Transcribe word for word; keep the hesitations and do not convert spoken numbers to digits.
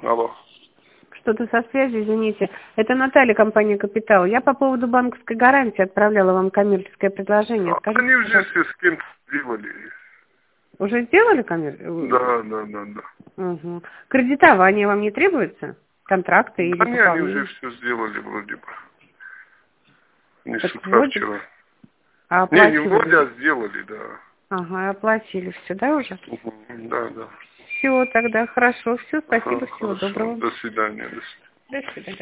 Алло. Что-то со связью, извините. Это Наталья, компания «Капитал». Я по поводу банковской гарантии отправляла вам коммерческое предложение. А Скажите, они уже пожалуйста. все с кем-то сделали. Уже сделали коммерческое? Да, да, да, да. Угу. Кредитование вам не требуется? Контракты или Да не, они уже пополнение? все сделали вроде бы. Не с Так утра вроде... вчера. А Не, не оплачивали? вроде, а сделали, да. Ага, оплатили все, да, уже? Угу, да, да. Все, тогда хорошо. Все, спасибо, Ага, всего хорошо. доброго. До свидания. До свидания. До свидания.